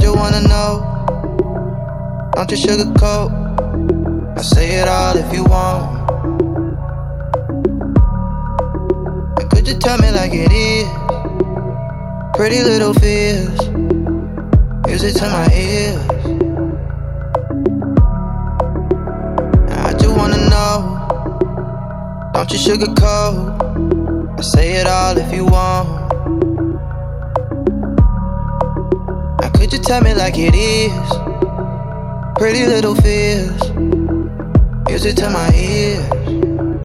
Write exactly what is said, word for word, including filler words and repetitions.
just wanna know, don't you sugarcoat. I say it all if you want. And could you tell me like it is? Pretty little fears, music to my ears. I just wanna know, don't you sugarcoat. I say it all if you want. Now could you tell me like it is? Pretty little fears, music to my ears.